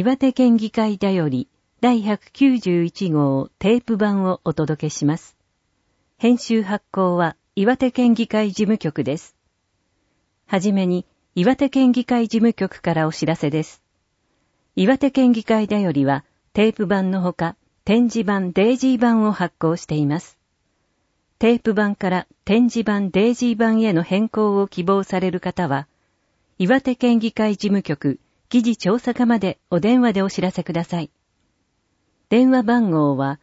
岩手県議会だより第191号テープ版をお届けします。編集発行は岩手県議会事務局です。はじめに岩手県議会事務局からお知らせです。岩手県議会だよりはテープ版のほか展示版デイジー版を発行しています。テープ版から展示版デイジー版への変更を希望される方は、岩手県議会事務局議事調査課までお電話でお知らせください。電話番号は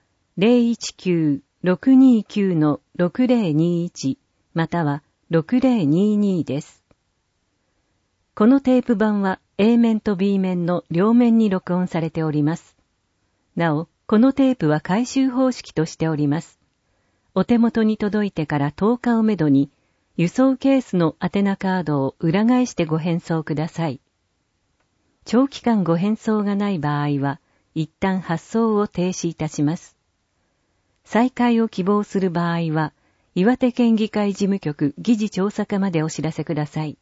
019-629-6021 または6022です。このテープ版は A 面と B 面の両面に録音されております。なお、このテープは回収方式としております。お手元に届いてから10日をめどに、輸送ケースの宛名カードを裏返してご返送ください。長期間ご返送がない場合は、一旦発送を停止いたします。再開を希望する場合は、岩手県議会事務局議事調査課までお知らせください。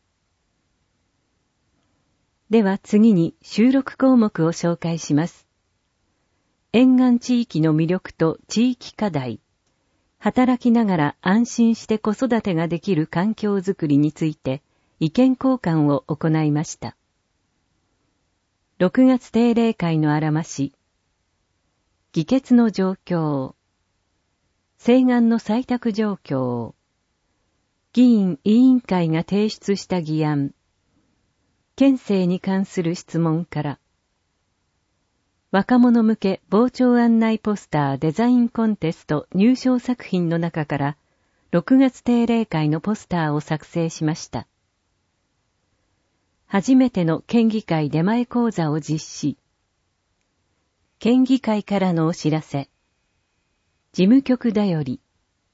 では次に収録項目を紹介します。沿岸地域の魅力と地域課題、働きながら安心して子育てができる環境づくりについて意見交換を行いました。6月定例会のあらまし、議決の状況、請願の採択状況、議員委員会が提出した議案、県政に関する質問から、若者向け傍聴案内ポスターデザインコンテスト入賞作品の中から6月定例会のポスターを作成しました。初めての県議会出前講座を実施。県議会からのお知らせ。事務局だより。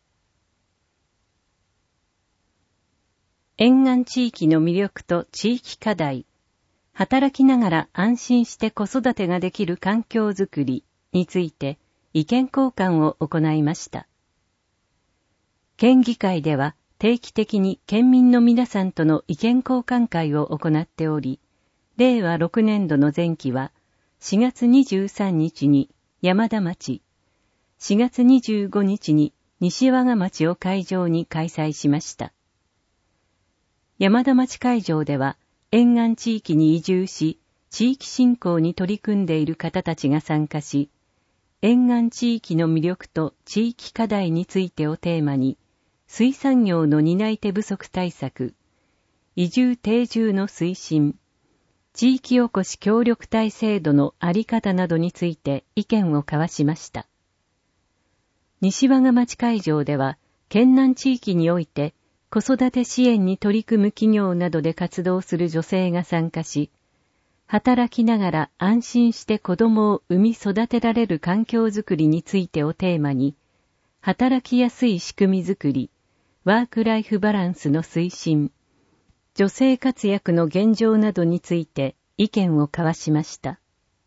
沿岸地域の魅力と地域課題。働きながら安心して子育てができる環境づくりについて意見交換を行いました。県議会では定期的に県民の皆さんとの意見交換会を行っており、令和6年度の前期は4月23日に山田町、4月25日に西和賀町を会場に開催しました。山田町会場では沿岸地域に移住し、地域振興に取り組んでいる方たちが参加し、沿岸地域の魅力と地域課題についてをテーマに、水産業の担い手不足対策、移住定住の推進、地域おこし協力隊制度のあり方などについて意見を交わしました。西和賀町会場では、県南地域において、子育て支援に取り組む企業などで活動する女性が参加し、働きながら安心して子供を産み育てられる環境づくりについてをテーマに、働きやすい仕組みづくり、ワークライフバランスの推進、女性活躍の現状などについて意見を交わしました。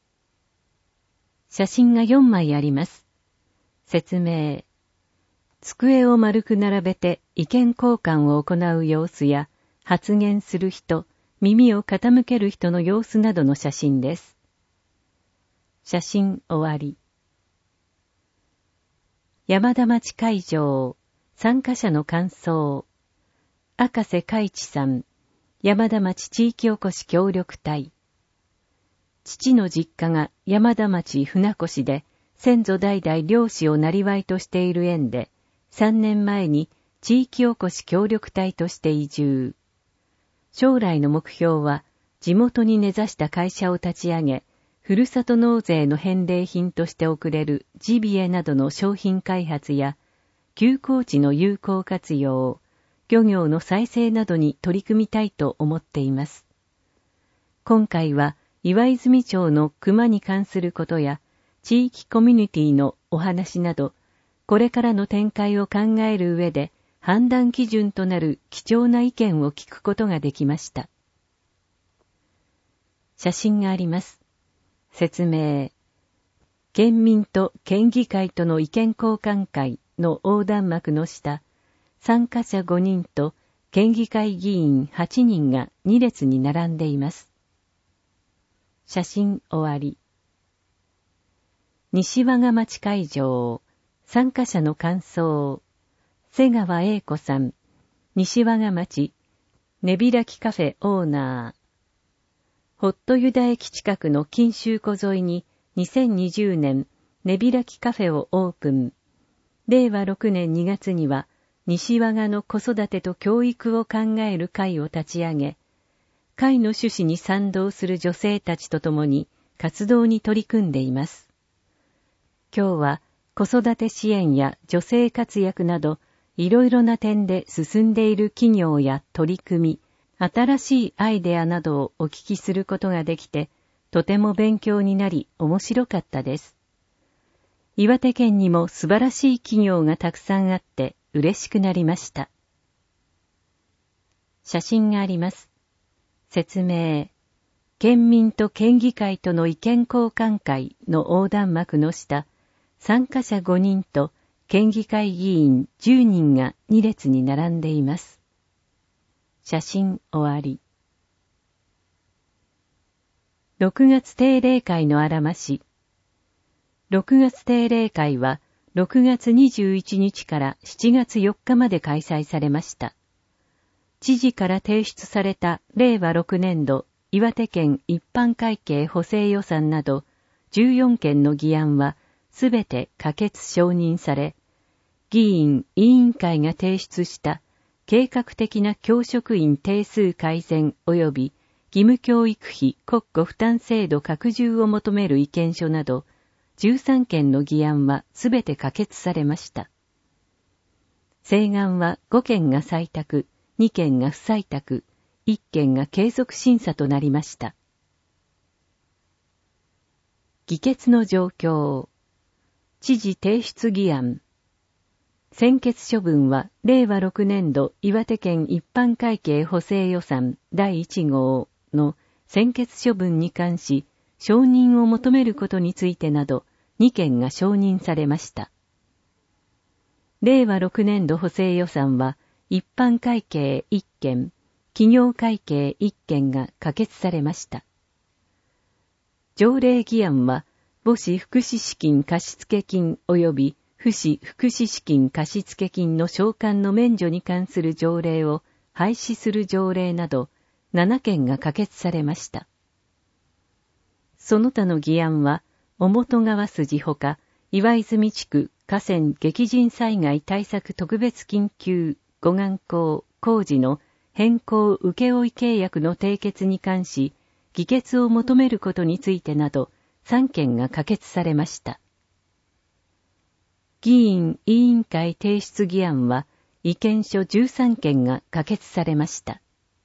写真が4枚あります。説明。机を丸く並べて意見交換を行う様子や、発言する人、耳を傾ける人の様子などの写真です。写真終わり。山田町会場、参加者の感想。赤瀬海一さん、山田町地域おこし協力隊。父の実家が山田町船越で、先祖代々漁師を生りとしている縁で、3年前に地域おこし協力隊として移住。将来の目標は地元に根ざした会社を立ち上げ、ふるさと納税の返礼品として送れるジビエなどの商品開発や、休耕地の有効活用、漁業の再生などに取り組みたいと思っています。今回は岩泉町の熊に関することや、地域コミュニティのお話など、これからの展開を考える上で判断基準となる貴重な意見を聞くことができました。写真があります。説明。県民と県議会との意見交換会の横断幕の下、参加者5人と県議会議員8人が2列に並んでいます。 写真終わり。西和賀町会場、参加者の感想。瀬川栄子さん、西和賀町、根開きカフェオーナー。ホットユダ駅近くの錦秋湖沿いに2020年根開きカフェをオープン。令和6年2月には西和賀の子育てと教育を考える会を立ち上げ、会の趣旨に賛同する女性たちと共に活動に取り組んでいます。今日は子育て支援や女性活躍などいろいろな点で進んでいる企業や取り組み、新しいアイデアなどをお聞きすることができて、とても勉強になり面白かったです。岩手県にも素晴らしい企業がたくさんあって嬉しくなりました。写真があります。説明。県民と県議会との意見交換会の横断幕の下、参加者5人と県議会議員10人が2列に並んでいます。写真終わり。6月定例会のあらまし。6月定例会は6月21日から7月4日まで開催されました。知事から提出された令和6年度岩手県一般会計補正予算など14件の議案はすべて可決承認され、議員委員会が提出した計画的な教職員定数改善及び義務教育費国庫負担制度拡充を求める意見書など13件の議案はすべて可決されました。請願は5件が採択、2件が不採択、1件が継続審査となりました。議決の状況。知事提出議案。専決処分は令和6年度岩手県一般会計補正予算第1号の専決処分に関し承認を求めることについてなど2件が承認されました。令和6年度補正予算は一般会計1件、企業会計1件が可決されました。条例議案は母子福祉資金貸付金及び父子福祉資金貸付金の償還の免除に関する条例を廃止する条例など7件が可決されました。その他の議案は、小本川筋ほか、岩泉地区河川激甚災害対策特別緊急護岸工工事の変更請負契約の締結に関し、議決を求めることについてなど3件が可決されました。議員委員会提出議案は意見書13件が可決されました。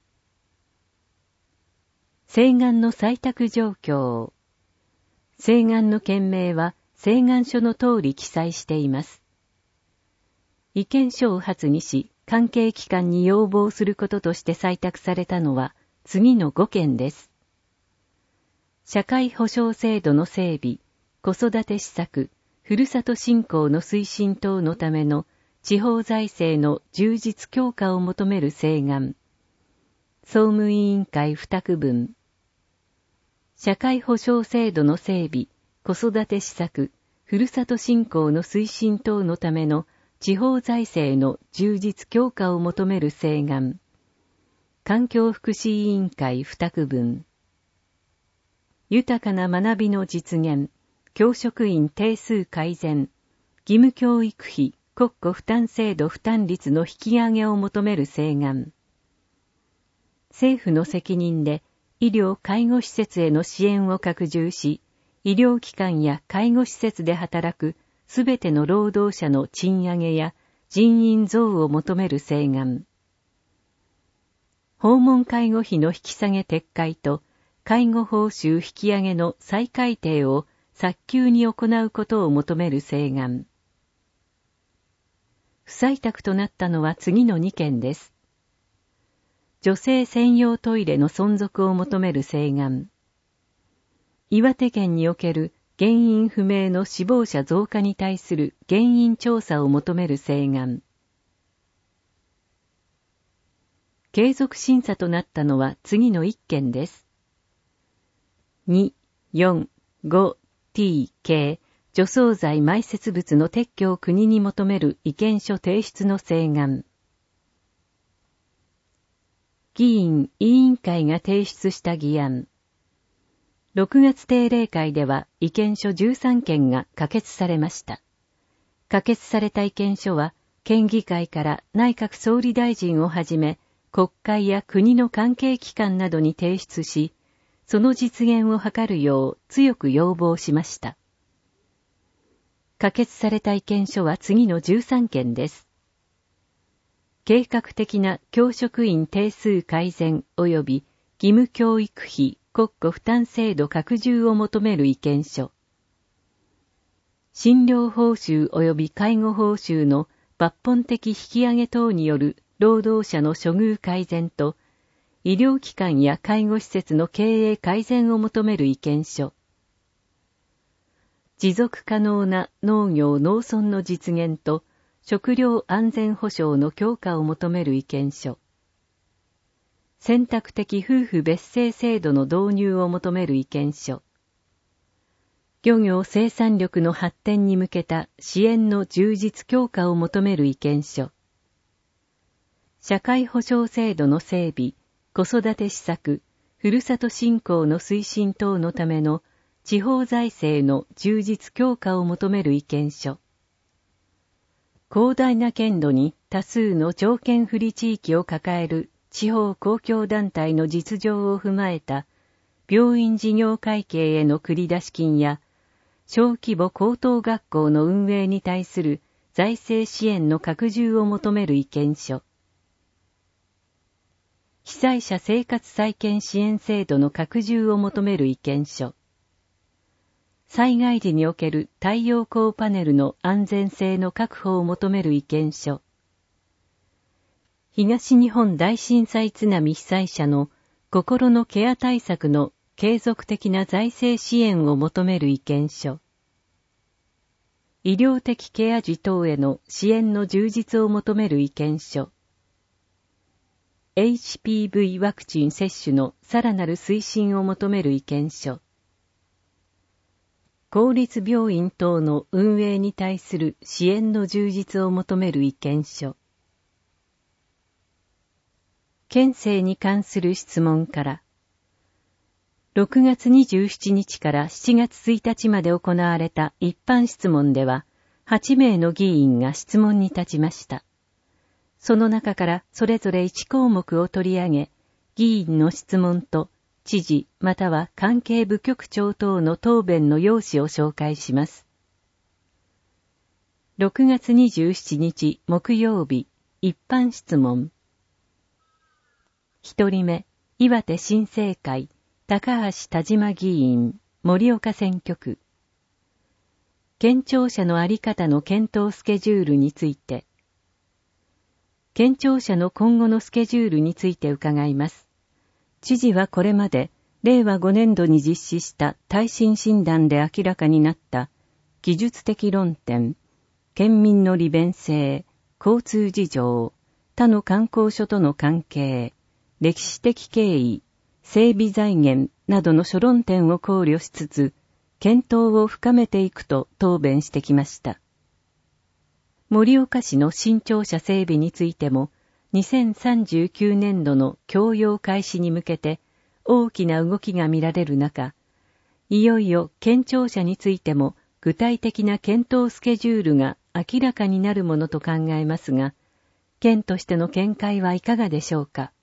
請願の採択状況。請願の件名は請願書の通り記載しています。意見書を発にし、関係機関に要望することとして採択されたのは次の5件です。社会保障制度の整備、子育て施策、ふるさと振興の推進等のための地方財政の充実強化を求める請願。総務委員会付託分。社会保障制度の整備、子育て施策、ふるさと振興の推進等のための地方財政の充実強化を求める請願。環境福祉委員会付託分。豊かな学びの実現、教職員定数改善、義務教育費国庫負担制度負担率の引き上げを求める請願。政府の責任で医療・介護施設への支援を拡充し、医療機関や介護施設で働くすべての労働者の賃上げや人員増を求める請願。訪問介護費の引き下げ撤回と介護報酬引き上げの再改定を早急に行うことを求める請願。不採択となったのは次の2件です。女性専用トイレの存続を求める請願。岩手県における原因不明の死亡者増加に対する原因調査を求める請願。継続審査となったのは次の1件です。 2、4、5t 系除草剤埋設物の撤去を国に求める意見書提出の請願。議員委員会が提出した議案。6月定例会では意見書13件が可決されました。可決された意見書は、県議会から内閣総理大臣をはじめ、国会や国の関係機関などに提出し、その実現を図るよう強く要望しました。可決された意見書は次の13件です。計画的な教職員定数改善及び義務教育費国庫負担制度拡充を求める意見書。診療報酬及び介護報酬の抜本的引き上げ等による労働者の処遇改善と、医療機関や介護施設の経営改善を求める意見書。持続可能な農業農村の実現と食料安全保障の強化を求める意見書。選択的夫婦別姓制度の導入を求める意見書。漁業生産力の発展に向けた支援の充実強化を求める意見書。社会保障制度の整備、子育て施策、ふるさと振興の推進等のための地方財政の充実強化を求める意見書。広大な県土に多数の条件不利地域を抱える地方公共団体の実情を踏まえた病院事業会計への繰出金や小規模高等学校の運営に対する財政支援の拡充を求める意見書。被災者生活再建支援制度の拡充を求める意見書。災害時における太陽光パネルの安全性の確保を求める意見書。東日本大震災津波被災者の心のケア対策の継続的な財政支援を求める意見書。医療的ケア児等への支援の充実を求める意見書。HPV ワクチン接種のさらなる推進を求める意見書。公立病院等の運営に対する支援の充実を求める意見書。県政に関する質問から、6月27日から7月1日まで行われた一般質問では、8名の議員が質問に立ちました。その中からそれぞれ1項目を取り上げ、議員の質問と知事または関係部局長等の答弁の要旨を紹介します。6月27日木曜日、一般質問。1人目、岩手新政会、高橋田島議員、盛岡選挙区。県庁舎のあり方の検討スケジュールについて。県庁舎の今後のスケジュールについて伺います。知事はこれまで、令和5年度に実施した耐震診断で明らかになった技術的論点、県民の利便性、交通事情、他の観光所との関係、歴史的経緯、整備財源などの諸論点を考慮しつつ、検討を深めていくと答弁してきました。盛岡市の新庁舎整備についても、2039年度の供用開始に向けて大きな動きが見られる中、いよいよ県庁舎についても具体的な検討スケジュールが明らかになるものと考えますが、県としての見解はいかがでしょうか。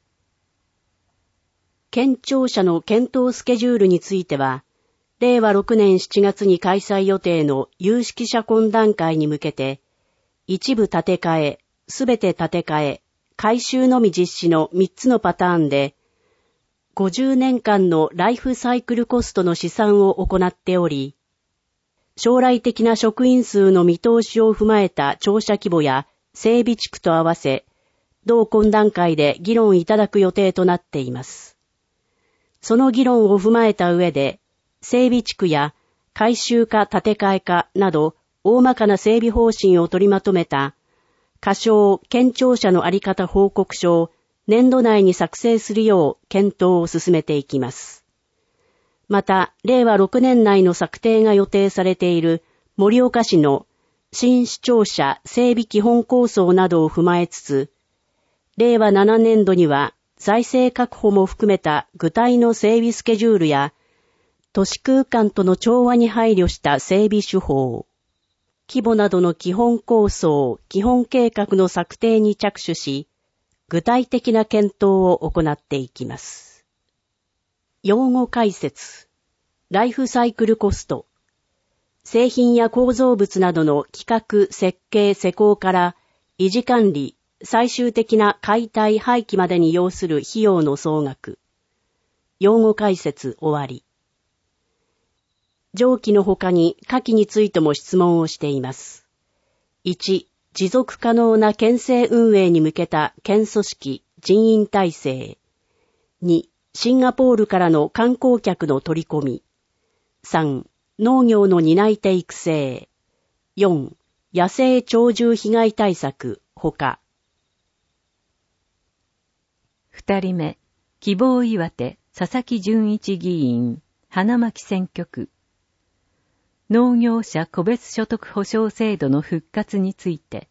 県庁舎の検討スケジュールについては、令和6年7月に開催予定の有識者懇談会に向けて、一部建て替え、すべて建て替え、改修のみ実施の3つのパターンで、50年間のライフサイクルコストの試算を行っており、将来的な職員数の見通しを踏まえた庁舎規模や整備地区と合わせ、同懇談会で議論いただく予定となっています。その議論を踏まえた上で、整備地区や改修か建て替えかなど大まかな整備方針を取りまとめた仮称県庁舎のあり方報告書を年度内に作成するよう検討を進めていきます。 また、令和6年内の策定が予定されている盛岡市の新市庁舎整備基本構想などを踏まえつつ、令和7年度には財政確保も含めた具体の整備スケジュールや、都市空間との調和に配慮した整備手法、規模などの基本構想、基本計画の策定に着手し、具体的な検討を行っていきます。用語解説。ライフサイクルコスト。製品や構造物などの企画、設計、施工から維持管理、最終的な解体廃棄までに要する費用の総額。用語解説終わり。上記の他に下記についても質問をしています。1、持続可能な県政運営に向けた県組織、人員体制。2、シンガポールからの観光客の取り込み。3、農業の担い手育成。4、野生鳥獣被害対策、ほか。 2人目、希望岩手、佐々木純一議員、花巻選挙区。農業者個別所得保障制度の復活について、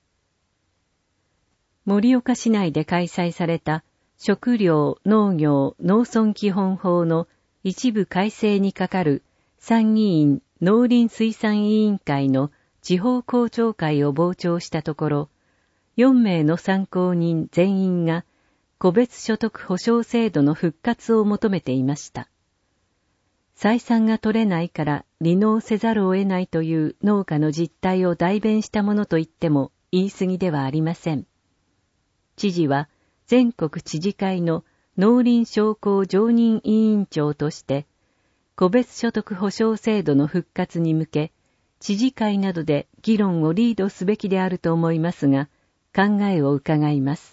盛岡市内で開催された食料・農業・農村基本法の一部改正にかかる参議院農林水産委員会の地方公聴会を傍聴したところ、4名の参考人全員が個別所得保障制度の復活を求めていました。採算が取れないから離農せざるを得ないという農家の実態を代弁したものと言っても言い過ぎではありません。知事は全国知事会の農林商工常任委員長として、個別所得保障制度の復活に向け、知事会などで議論をリードすべきであると思いますが、考えを伺います。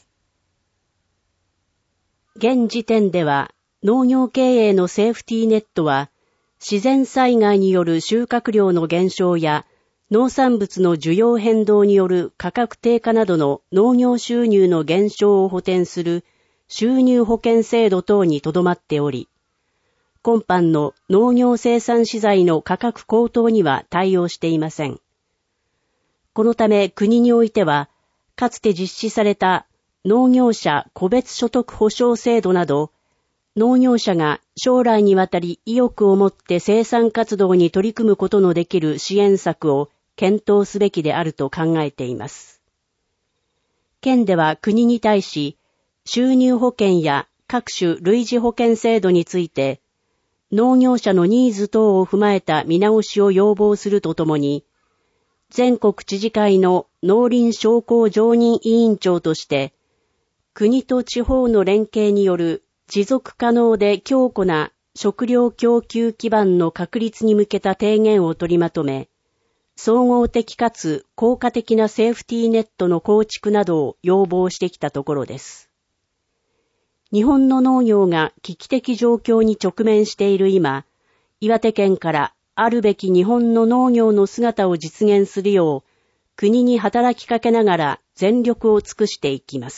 現時点では、農業経営のセーフティーネットは、自然災害による収穫量の減少や農産物の需要変動による価格低下などの農業収入の減少を補填する収入保険制度等にとどまっており、今般の農業生産資材の価格高騰には対応していません。このため国においては、かつて実施された農業者個別所得保障制度など、農業者が将来にわたり意欲を持って生産活動に取り組むことのできる支援策を検討すべきであると考えています。県では国に対し、収入保険や各種類似保険制度について、農業者のニーズ等を踏まえた見直しを要望するとともに、全国知事会の農林商工常任委員長として、国と地方の連携による持続可能で強固な食料供給基盤の確立に向けた提言を取りまとめ、総合的かつ効果的なセーフティーネットの構築などを要望してきたところです。日本の農業が危機的状況に直面している今、岩手県からあるべき日本の農業の姿を実現するよう、国に働きかけながら全力を尽くしていきます。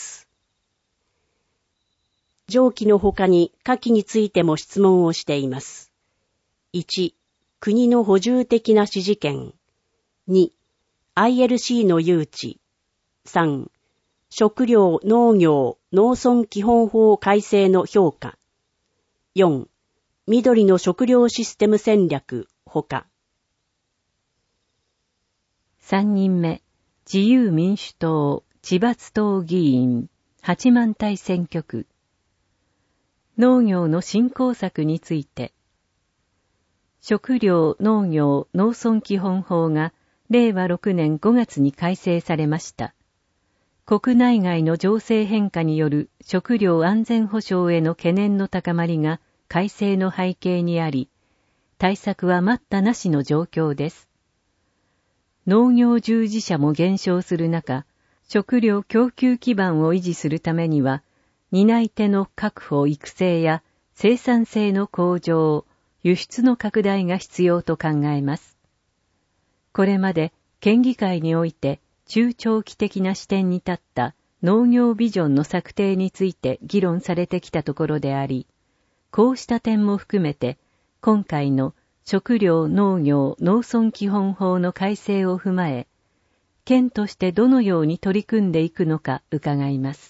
上記の他に下記についても質問をしています。1、国の補充的な指示権。2、ILC の誘致。3、食料・農業・農村基本法改正の評価。4、緑の食料システム戦略、ほか。 3人目、自由民主党千葉津党議員、八幡平選挙区。農業の振興策について、食料・農業・農村基本法が令和6年5月に改正されました。国内外の情勢変化による食料安全保障への懸念の高まりが改正の背景にあり、対策は待ったなしの状況です。農業従事者も減少する中、食料供給基盤を維持するためには、担い手の確保・育成や生産性の向上、輸出の拡大が必要と考えます。これまで県議会において中長期的な視点に立った農業ビジョンの策定について議論されてきたところであり、こうした点も含めて今回の食料農業農村基本法の改正を踏まえ、県としてどのように取り組んでいくのか伺います。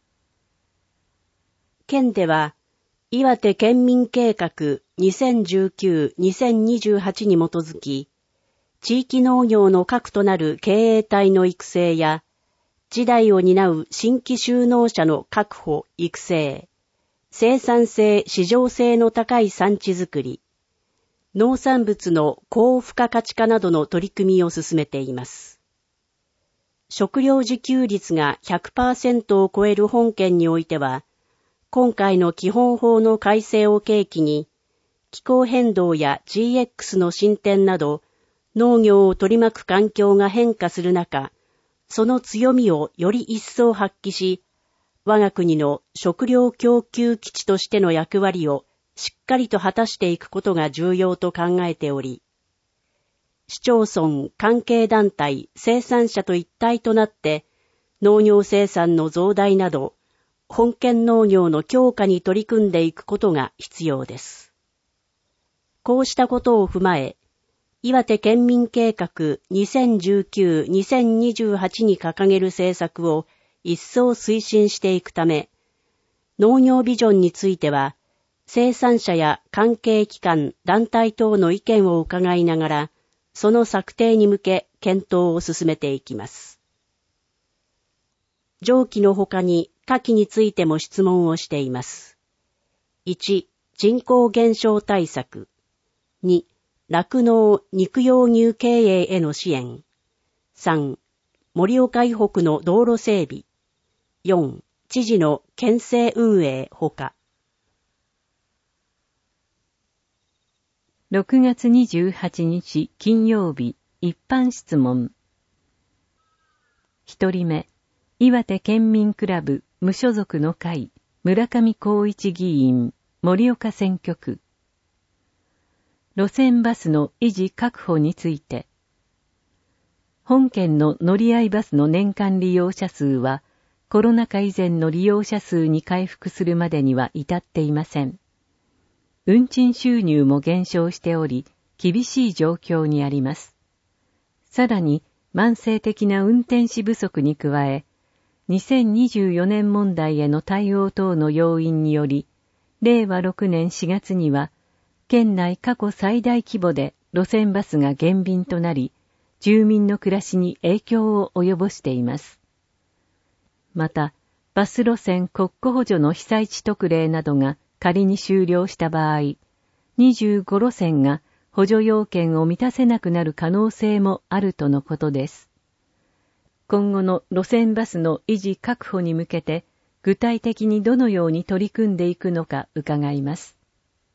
県では、岩手県民計画2019-2028に基づき、地域農業の核となる経営体の育成や、次代を担う新規就農者の確保・育成、生産性・市場性の高い産地づくり、農産物の高付加価値化などの取り組みを進めています。食料自給率が 100% を超える本県においては、今回の基本法の改正を契機に、気候変動や GX の進展など、農業を取り巻く環境が変化する中、その強みをより一層発揮し、我が国の食料供給基地としての役割をしっかりと果たしていくことが重要と考えており、市町村、関係団体、生産者と一体となって、農業生産の増大など、本県農業の強化に取り組んでいくことが必要です。こうしたことを踏まえ、岩手県民計画2019-2028に掲げる政策を一層推進していくため、農業ビジョンについては、生産者や関係機関、団体等の意見を伺いながら、その策定に向け検討を進めていきます。上記の他に下記についても質問をしています。1、人口減少対策。2、酪農・肉用乳経営への支援。3、盛岡以北の道路整備。4、知事の県政運営ほか。 6月28日金曜日一般質問。1人目、岩手県民クラブ無所属の会村上光一議員盛岡選挙区。路線バスの維持確保について、本県の乗り合いバスの年間利用者数はコロナ禍以前の利用者数に回復するまでには至っていません。運賃収入も減少しており、厳しい状況にあります。さらに、慢性的な運転士不足に加え、2024年問題への対応等の要因により、令和6年4月には、県内過去最大規模で路線バスが減便となり、住民の暮らしに影響を及ぼしています。また、バス路線国庫補助の被災地特例などが仮に終了した場合、25路線が補助要件を満たせなくなる可能性もあるとのことです。今後の路線バスの維持確保に向けて、具体的にどのように取り組んでいくのか伺います。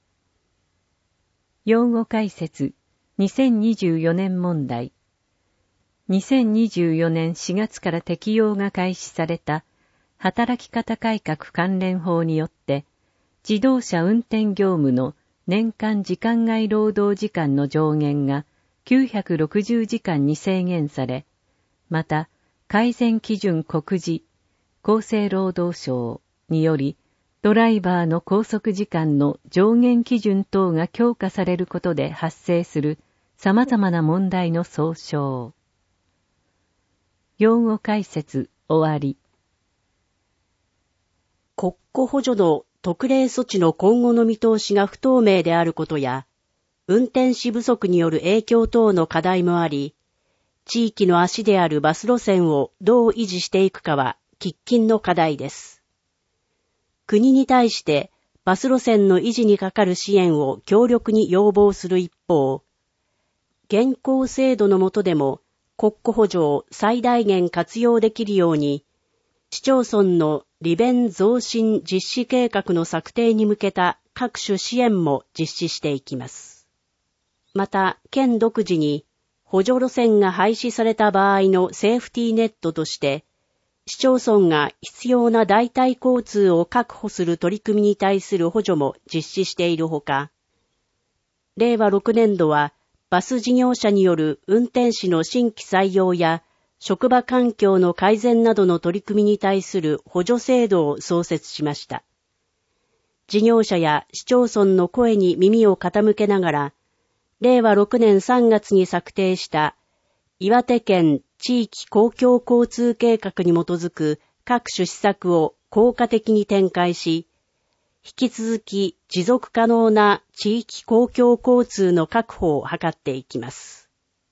用語解説、2024年問題。2024年4月から適用が開始された働き方改革関連法によって、自動車運転業務の年間時間外労働時間の上限が960時間に制限され、また改善基準告示、厚生労働省により、ドライバーの拘束時間の上限基準等が強化されることで発生する様々な問題の総称。用語解説終わり。 国庫補助の特例措置の今後の見通しが不透明であることや、運転士不足による影響等の課題もあり、地域の足であるバス路線をどう維持していくかは喫緊の課題です。国に対してバス路線の維持にかかる支援を強力に要望する一方、現行制度の下でも国庫補助を最大限活用できるように、市町村の利便増進実施計画の策定に向けた各種支援も実施していきます。また、県独自に補助路線が廃止された場合のセーフティーネットとして、市町村が必要な代替交通を確保する取り組みに対する補助も実施しているほか、令和6年度はバス事業者による運転士の新規採用や職場環境の改善などの取り組みに対する補助制度を創設しました。 事業者や市町村の声に耳を傾けながら、令和6年3月に策定した岩手県地域公共交通計画に基づく各種施策を効果的に展開し、引き続き持続可能な地域公共交通の確保を図っていきます。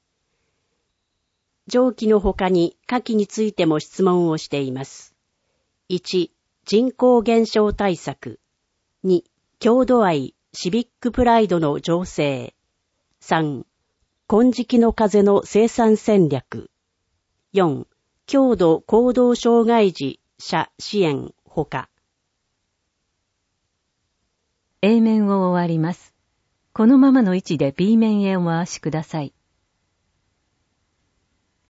上記の他に下記についても質問をしています。1、人口減少対策。2、郷土愛、シビックプライドの醸成。3、金色の風の生産戦略。4、郷土行動障害児者支援ほか。 A 面を終わります。このままの位置で B 面へお回しください。